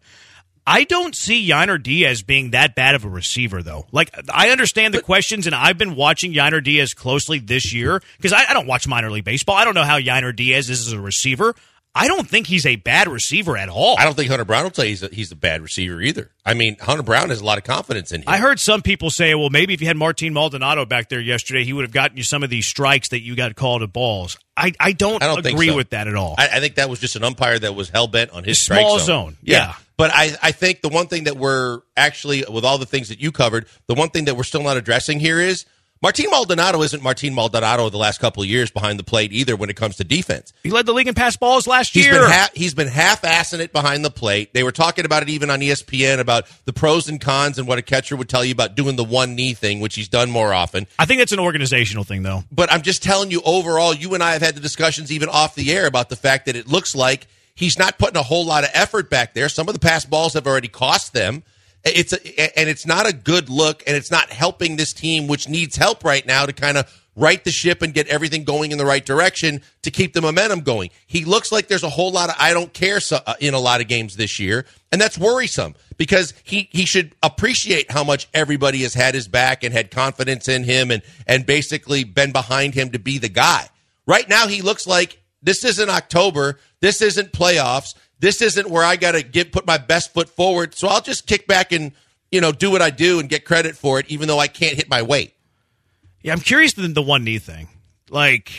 I don't see Yiner Diaz being that bad of a receiver, though. Like, I understand the but, questions, and I've been watching Yiner Diaz closely this year because I, I don't watch minor league baseball. I don't know how Yiner Diaz is as a receiver. I don't think he's a bad receiver at all. I don't think Hunter Brown will tell you he's a, he's a bad receiver either. I mean, Hunter Brown has a lot of confidence in him. I heard some people say, well, maybe if you had Martin Maldonado back there yesterday, he would have gotten you some of these strikes that you got called at balls. I, I, don't, I don't agree so. with that at all. I, I think that was just an umpire that was hell-bent on his strike small zone. zone. Yeah. yeah. But I, I think the one thing that we're actually, with all the things that you covered, the one thing that we're still not addressing here is Martin Maldonado isn't Martin Maldonado the last couple of years behind the plate either when it comes to defense. He led the league in pass balls last he's year. Been ha- he's been half-assing it behind the plate. They were talking about it even on E S P N about the pros and cons and what a catcher would tell you about doing the one-knee thing, which he's done more often. I think that's an organizational thing, though. But I'm just telling you, overall, you and I have had the discussions even off the air about the fact that it looks like he's not putting a whole lot of effort back there. Some of the pass balls have already cost them. It's a, and it's not a good look, and it's not helping this team, which needs help right now to kind of right the ship and get everything going in the right direction to keep the momentum going. He looks like there's a whole lot of I don't care so, uh, in a lot of games this year, and that's worrisome because he, he should appreciate how much everybody has had his back and had confidence in him and, and basically been behind him to be the guy. Right now, he looks like this isn't October. This isn't playoffs. This isn't where I got to get put my best foot forward. So I'll just kick back and, you know, do what I do and get credit for it, even though I can't hit my weight. Yeah, I'm curious the, the one knee thing. Like,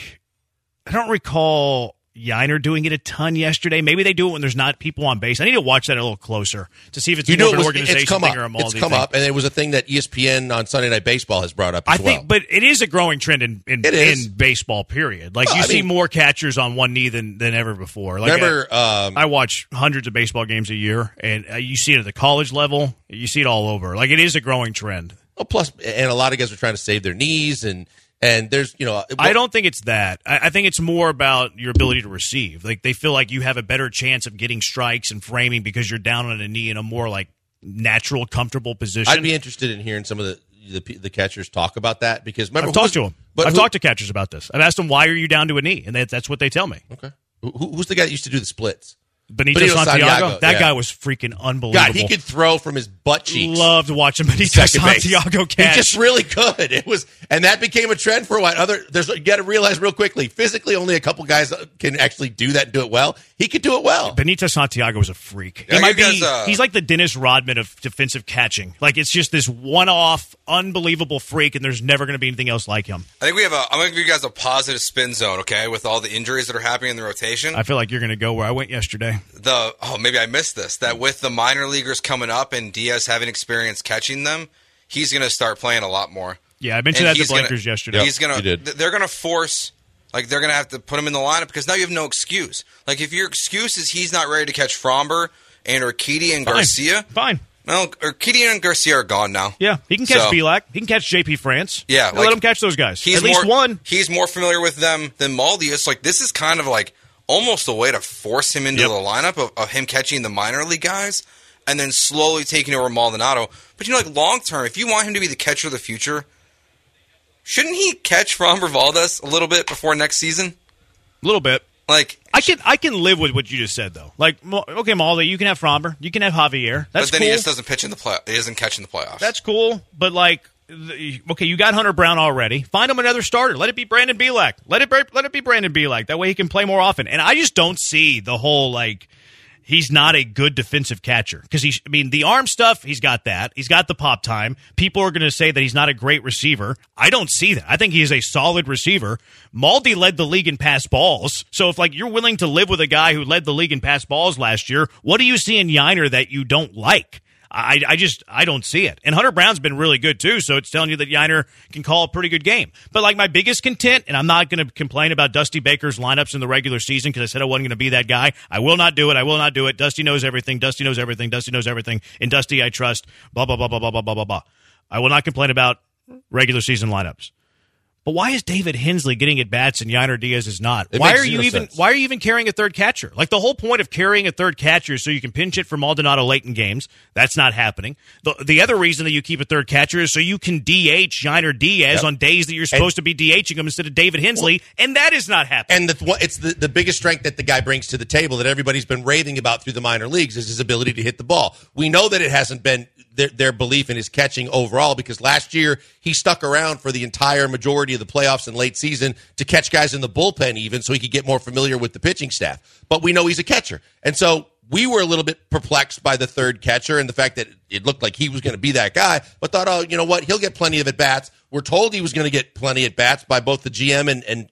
I don't recall Yiner doing it a ton yesterday. Maybe they do it when there's not people on base. I need to watch that a little closer to see if it's you more know, of an it was, organization it's come thing up. or a Maldi It's come thing. up, and it was a thing that E S P N on Sunday Night Baseball has brought up as I think, well. but it is a growing trend in in, It is. in baseball. Period. Like Well, you I see mean- more catchers on one knee than, than ever before. Like Remember, I, um, I watch hundreds of baseball games a year, and uh, you see it at the college level. You see it all over. Like it is a growing trend. well, plus, and a lot of guys are trying to save their knees, and and there's, you know, I don't think it's that. I, I think it's more about your ability to receive. Like they feel like you have a better chance of getting strikes and framing because you're down on a knee in a more like natural, comfortable position. I'd be interested in hearing some of the the, the catchers talk about that because remember, I've who talked was- to them. But I've who- talked to catchers about this. I've asked them, why are you down to a knee? And that, that's what they tell me. Okay, who, who's the guy that used to do the splits? Benito, Benito Santiago, Santiago, that yeah. guy was freaking unbelievable. God, he could throw from his butt cheeks. Loved watching Benito Second base. Santiago catch. He just really could. It was, and that became a trend for a while. Other, there's you got to realize real quickly. Physically, only a couple guys can actually do that and do it well. He could do it well. Benito Santiago was a freak. Yeah, he might you guys, be. uh, he's like the Dennis Rodman of defensive catching. Like it's just this one-off, unbelievable freak, and there's never going to be anything else like him. I think we have a. I'm going to give you guys a positive spin zone, okay, with all the injuries that are happening in the rotation. I feel like you're going to go where I went yesterday. The oh, maybe I missed this. That with the minor leaguers coming up and Diaz having experience catching them, he's going to start playing a lot more. Yeah, I mentioned And that to he's gonna- Blankers yesterday. He's going he did. to. They're going to force. Like they're going to have to put him in the lineup because now you have no excuse. Like if your excuse is he's not ready to catch Fromber and Urquidy and Fine. Garcia. Fine. Well, Urquidy and Garcia are gone now. Yeah, he can catch So- Bielak. He can catch J P France. Yeah, let like, him catch those guys. He's At least more, one. He's more familiar with them than Maldi is. Like this is kind of like almost a way to force him into Yep. the lineup of, of him catching the minor league guys and then slowly taking over Maldonado. But you know, like long term, if you want him to be the catcher of the future, shouldn't he catch Framber Valdez a little bit before next season? A little bit. Like, I can I can live with what you just said though. Like, Mo- okay, Maldi, you can have Fromber, you can have Javier. That's but then cool. he just doesn't pitch in the play. He doesn't catch in the playoffs. That's cool, but like, the- okay, you got Hunter Brown already. Find him another starter. Let it be Brandon Bielak. Let it be, let it be Brandon Bielak. That way he can play more often. And I just don't see the whole like he's not a good defensive catcher because he. I mean, the arm stuff he's got that. He's got the pop time. People are going to say that he's not a great receiver. I don't see that. I think he is a solid receiver. Maldi led the league in pass balls. So if like you're willing to live with a guy who led the league in pass balls last year, what do you see in Yiner that you don't like? I, I just I don't see it. And Hunter Brown's been really good too, so it's telling you that Yiner can call a pretty good game. But like my biggest content, and I'm not going to complain about Dusty Baker's lineups in the regular season because I said I wasn't going to be that guy. I will not do it. I will not do it. Dusty knows everything. Dusty knows everything. Dusty knows everything. In Dusty, I trust. Blah blah blah blah blah blah blah blah blah. I will not complain about regular season lineups. But why is David Hensley getting at bats and Yiner Diaz is not? It Why makes are you zero even sense. why are you even carrying a third catcher? Like the whole point of carrying a third catcher is so you can pinch it for Maldonado late in games. That's not happening. The the other reason that you keep a third catcher is so you can D H Yiner Diaz Yep. on days that you're supposed to be DHing him instead of David Hensley, and that is not happening. And the, it's the, the biggest strength that the guy brings to the table that everybody's been raving about through the minor leagues is his ability to hit the ball. We know that it hasn't been their, their belief in his catching overall because last year he stuck around for the entire majority of the playoffs and late season to catch guys in the bullpen even so he could get more familiar with the pitching staff. But we know he's a catcher. And so we were a little bit perplexed by the third catcher and the fact that it looked like he was going to be that guy, but thought, oh, you know what? He'll get plenty of at-bats. We're told he was going to get plenty of at-bats by both the G M and, and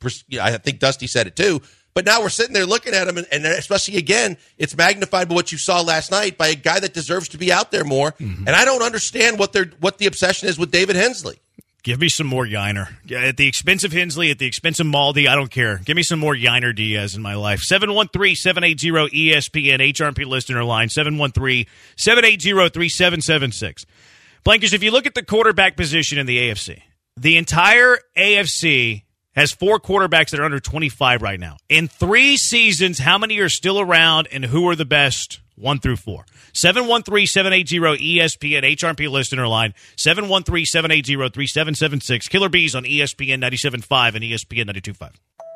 I think Dusty said it too. But now we're sitting there looking at him, and, and especially, again, it's magnified by what you saw last night by a guy that deserves to be out there more. Mm-hmm. And I don't understand what they're, what the obsession is with David Hensley. Give me some more Yiner. At the expense of Hensley, at the expense of Maldi, I don't care. Give me some more Yiner Diaz in my life. seven one three, seven eight zero, E S P N, H R P listener line, seven one three, seven eight zero, three seven seven six. Blankers, if you look at the quarterback position in the A F C, the entire A F C has four quarterbacks that are under twenty-five right now. In three seasons, how many are still around and who are the best one through four. seven one three, seven eight zero, E S P N, H R P listener line, seven one three, seven eight zero, three seven seven six. Killer Bees on E S P N ninety-seven point five and E S P N ninety-two point five.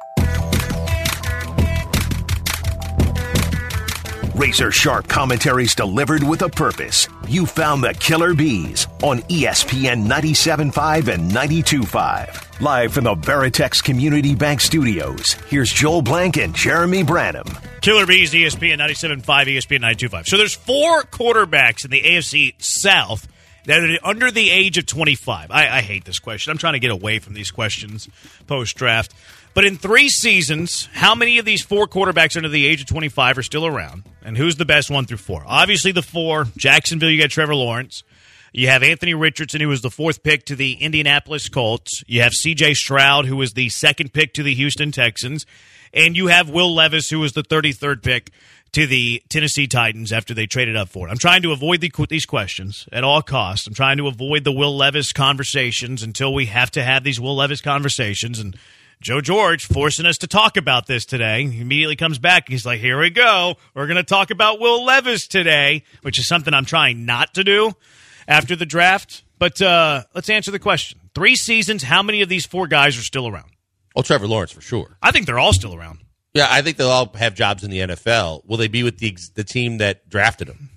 Razor sharp commentaries delivered with a purpose. You found the Killer Bees on E S P N ninety-seven point five and ninety-two point five. Live from the Veritex Community Bank Studios, here's Joel Blank and Jeremy Branham. Killer Bees, E S P N ninety-seven point five, E S P N ninety-two point five. So there's four quarterbacks in the A F C South that are under the age of twenty-five. I, I hate this question. I'm trying to get away from these questions post-draft. But in three seasons, how many of these four quarterbacks under the age of twenty-five are still around? And who's the best one through four? Obviously the four. Jacksonville, you got Trevor Lawrence. You have Anthony Richardson, who was the fourth pick to the Indianapolis Colts. You have C J Stroud, who was the second pick to the Houston Texans. And you have Will Levis, who was the thirty-third pick to the Tennessee Titans after they traded up for it. I'm trying to avoid the, these questions at all costs. I'm trying to avoid the Will Levis conversations until we have to have these Will Levis conversations. And Joe George forcing us to talk about this today. He immediately comes back. He's like, here we go. We're going to talk about Will Levis today, which is something I'm trying not to do after the draft. But uh, let's answer the question. Three seasons, how many of these four guys are still around? Oh, Trevor Lawrence for sure. I think they're all still around. Yeah, I think they'll all have jobs in the N F L. Will they be with the the team that drafted them?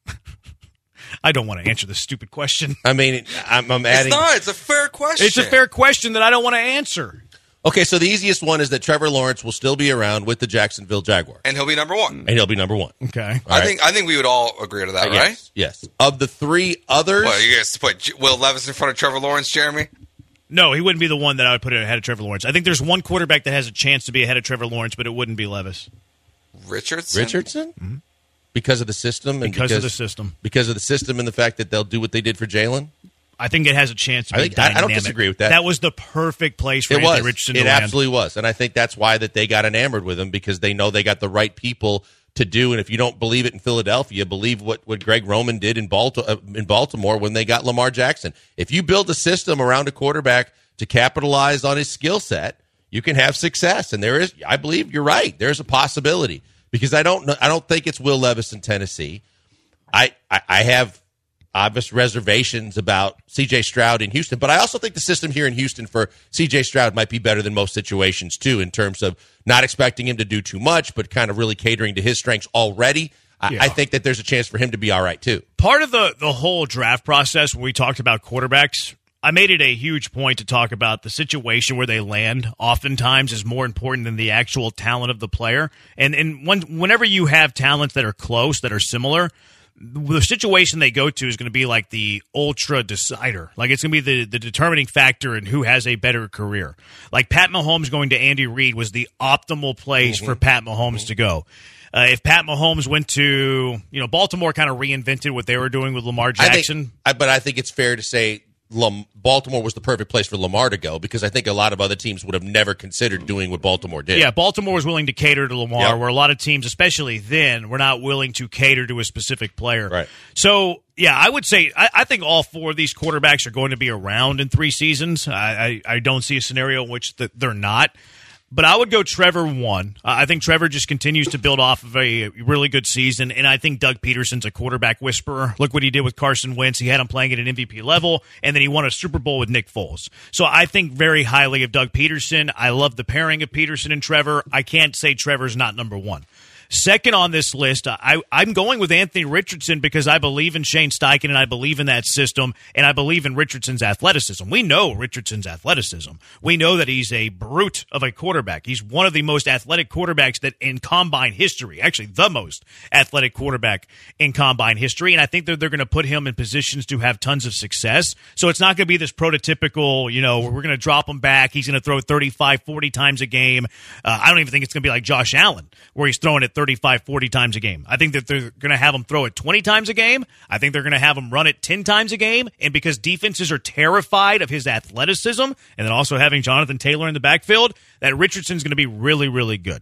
I don't want to answer this stupid question. I mean, I'm, I'm adding. It's not. It's a fair question. It's a fair question that I don't want to answer. Okay, so the easiest one is that Trevor Lawrence will still be around with the Jacksonville Jaguars, and he'll be number one. and he'll be number one. Okay, I think I think we would all agree to that, Uh, right? Yes, yes. Of the three others, Well, you guys put J- Will Levis in front of Trevor Lawrence, Jeremy? No, he wouldn't be the one that I would put ahead of Trevor Lawrence. I think there's one quarterback that has a chance to be ahead of Trevor Lawrence, but it wouldn't be Levis. Richardson? Richardson, mm-hmm. because of the system, and Because, because of the system, because of the system, and the fact that they'll do what they did for Jalen. I think it has a chance to I be think, I, I don't dynamic. disagree with that. That was the perfect place for It Anthony was. Richardson It to land. absolutely was, and I think that's why that they got enamored with him, because they know they got the right people to do. And if you don't believe it in Philadelphia, believe what, what Greg Roman did in Baltimore, uh, in Baltimore when they got Lamar Jackson. If you build a system around a quarterback to capitalize on his skill set, you can have success. And there is, I believe you're right. There's a possibility, because I don't know, I don't think it's Will Levis in Tennessee. I, I, I have obvious reservations about C J Stroud in Houston, but I also think the system here in Houston for C J Stroud might be better than most situations too, in terms of not expecting him to do too much, but kind of really catering to his strengths already. I, Yeah. I think that there's a chance for him to be all right too. Part of the, the whole draft process when we talked about quarterbacks, I made it a huge point to talk about the situation where they land oftentimes is more important than the actual talent of the player. And and when, whenever you have talents that are close, that are similar, the situation they go to is going to be like the ultra decider. Like it's going to be the, the determining factor in who has a better career. Like Pat Mahomes going to Andy Reid was the optimal place mm-hmm. for Pat Mahomes mm-hmm. to go. Uh, if Pat Mahomes went to, you know, Baltimore kind of reinvented what they were doing with Lamar Jackson. I think, I, but I think it's fair to say Lam- Baltimore was the perfect place for Lamar to go, because I think a lot of other teams would have never considered doing what Baltimore did. Yeah, Baltimore was willing to cater to Lamar, yep. where a lot of teams, especially then, were not willing to cater to a specific player. Right. So, yeah, I would say I, I think all four of these quarterbacks are going to be around in three seasons. I, I, I don't see a scenario in which the, they're not. But I would go Trevor one. Uh, I think Trevor just continues to build off of a really good season, and I think Doug Peterson's a quarterback whisperer. Look what he did with Carson Wentz. He had him playing at an M V P level, and then he won a Super Bowl with Nick Foles. So I think very highly of Doug Peterson. I love the pairing of Peterson and Trevor. I can't say Trevor's not number one. Second on this list, I, I'm going with Anthony Richardson because I believe in Shane Steichen and I believe in that system, and I believe in Richardson's athleticism. We know Richardson's athleticism. We know that he's a brute of a quarterback. He's one of the most athletic quarterbacks that in combine history, actually the most athletic quarterback in combine history, and I think that they're going to put him in positions to have tons of success. So it's not going to be this prototypical, you know, we're going to drop him back. He's going to throw thirty-five, forty times a game. Uh, I don't even think it's going to be like Josh Allen, where he's throwing it thirty-five, forty times a game. I think that they're going to have him throw it twenty times a game. I think they're going to have him run it ten times a game. And because defenses are terrified of his athleticism, and then also having Jonathan Taylor in the backfield, that Richardson's going to be really, really good.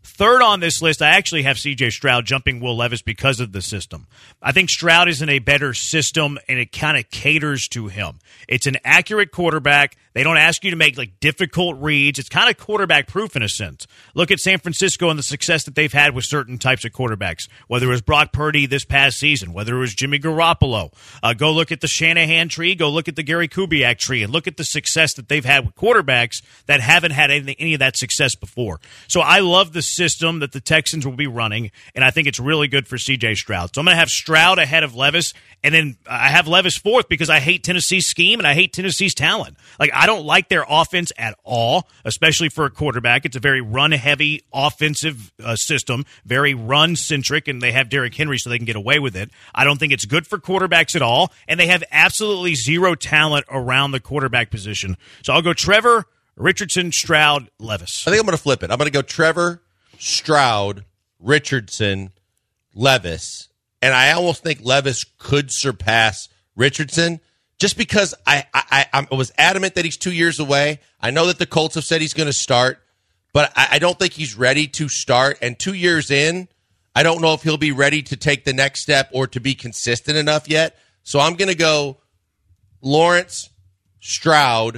Third on this list, I actually have C J Stroud jumping Will Levis because of the system. I think Stroud is in a better system, and it kind of caters to him. It's an accurate quarterback. They don't ask you to make like difficult reads. It's kind of quarterback proof in a sense. Look at San Francisco and the success that they've had with certain types of quarterbacks, whether it was Brock Purdy this past season, whether it was Jimmy Garoppolo. Uh, go look at the Shanahan tree, go look at the Gary Kubiak tree, and look at the success that they've had with quarterbacks that haven't had any, any of that success before. So I love the system that the Texans will be running, and I think it's really good for C J Stroud. So I'm going to have Stroud ahead of Levis, and then I have Levis fourth because I hate Tennessee's scheme and I hate Tennessee's talent. Like, I don't like their offense at all, especially for a quarterback. It's a very run-heavy offensive uh, system, very run-centric, and they have Derrick Henry so they can get away with it. I don't think it's good for quarterbacks at all, and they have absolutely zero talent around the quarterback position. So I'll go Trevor, Richardson, Stroud, Levis. I think I'm going to flip it. I'm going to go Trevor, Stroud, Richardson, Levis, and I almost think Levis could surpass Richardson just because I, I, I was adamant that he's two years away. I know that the Colts have said he's going to start, but I, I don't think he's ready to start. And two years in, I don't know if he'll be ready to take the next step or to be consistent enough yet. So I'm going to go Lawrence, Stroud.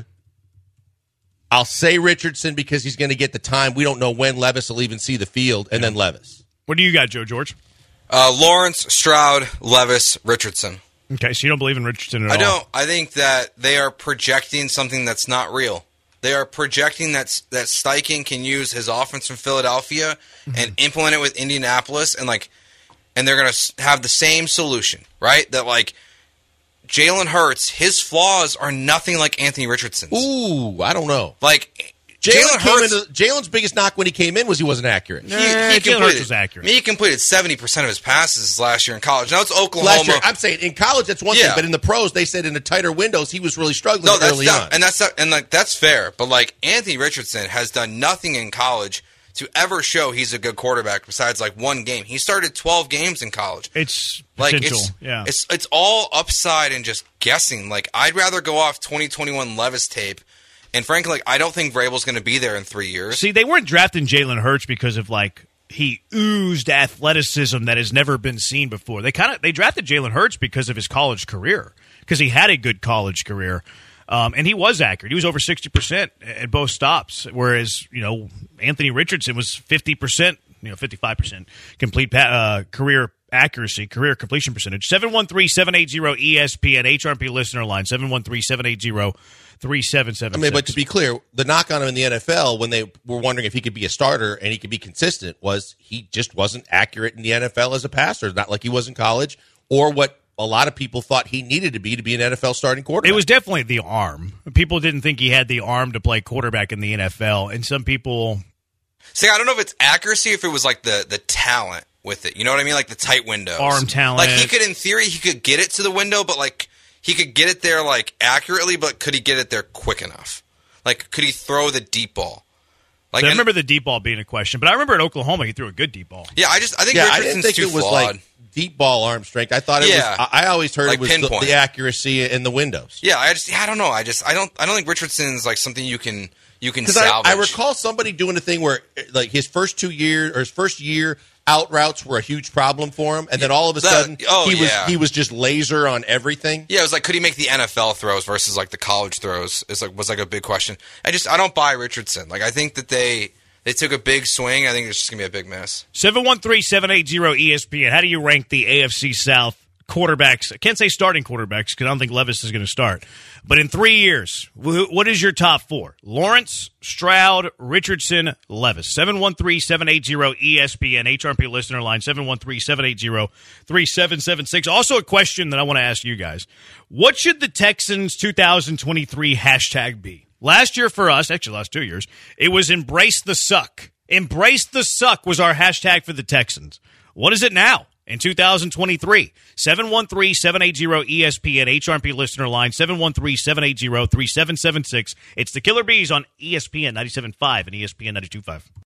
I'll say Richardson because he's going to get the time. We don't know when Levis will even see the field, and yeah. then Levis. What do you got, Joe George? Uh, Lawrence, Stroud, Levis, Richardson. Okay, so you don't believe in Richardson at I all? I don't. I think that they are projecting something that's not real. They are projecting that that Steichen can use his offense from Philadelphia mm-hmm. and implement it with Indianapolis, and like, and they're going to have the same solution, right? That like Jalen Hurts, his flaws are nothing like Anthony Richardson's. Ooh, I don't know. Like Jalen Hurts, Jalen's biggest knock when he came in was he wasn't accurate. He, he Jalen Hurts was accurate. He completed seventy percent of his passes last year in college. Now it's Oklahoma. Last year, I'm saying in college that's one yeah. thing, but in the pros they said in the tighter windows he was really struggling no, that's early not, on. And that's not, and like that's fair. But like Anthony Richardson has done nothing in college to ever show he's a good quarterback besides like one game. He started twelve games in college. It's like potential. it's yeah. it's it's all upside and just guessing. Like I'd rather go off twenty twenty-one Levis tape. And frankly, like, I don't think Vrabel's going to be there in three years. See, they weren't drafting Jalen Hurts because of like he oozed athleticism that has never been seen before. They kind of they drafted Jalen Hurts because of his college career, because he had a good college career, um, and he was accurate. He was over sixty percent at both stops, whereas you know Anthony Richardson was fifty percent, you know, fifty-five percent complete uh, career accuracy, career completion percentage. seven one three, seven eight zero, E S P N, H R P listener line, seven one three, seven eight zero, three seven seven six. I mean, but to be clear, the knock on him in the N F L when they were wondering if he could be a starter and he could be consistent was he just wasn't accurate in the N F L as a passer, not like he was in college or what a lot of people thought he needed to be to be an N F L starting quarterback. It was definitely the arm. People didn't think he had the arm to play quarterback in the N F L, and some people... See, I don't know if it's accuracy, if it was like the, the talent with it. You know what I mean? Like the tight windows. Arm talent. Like he could, in theory, he could get it to the window, but like he could get it there like accurately, but could he get it there quick enough? Like could he throw the deep ball? Like so I and, remember the deep ball being a question, but I remember at Oklahoma he threw a good deep ball. Yeah, I just I think yeah, Richardson's I didn't think too it was flawed. like deep ball arm strength. I thought it yeah. was. I, I always heard like it was the, the accuracy in the windows. Yeah, I just yeah, I don't know. I just I don't I don't think Richardson's like something you can you can Because I, salvage. I recall somebody doing a thing where like his first two years or his first year out routes were a huge problem for him, and then all of a the, sudden oh, he was yeah. he was just laser on everything. Yeah, it was like could he make the N F L throws versus like the college throws? Is like was like a big question. I just I don't buy Richardson. Like I think that they they took a big swing. I think it's just gonna be a big mess. seven one three, seven eight zero, E S P N. How do you rank the A F C South quarterbacks? I can't say starting quarterbacks because I don't think Levis is going to start. But in three years, what is your top four? Lawrence, Stroud, Richardson, Levis. seven one three, seven eight zero, E S P N, H R P listener line, seven one three, seven eight zero, three seven seven six. Also a question that I want to ask you guys. What should the Texans two thousand twenty-three hashtag be? Last year for us, actually last two years, it was Embrace the Suck. Embrace the Suck was our hashtag for the Texans. What is it now? In two thousand twenty-three, seven one three, seven eight zero, E S P N, H R P listener line, seven one three, seven eight zero, three seven seven six. It's the Killer Bees on E S P N ninety-seven point five and E S P N ninety-two point five.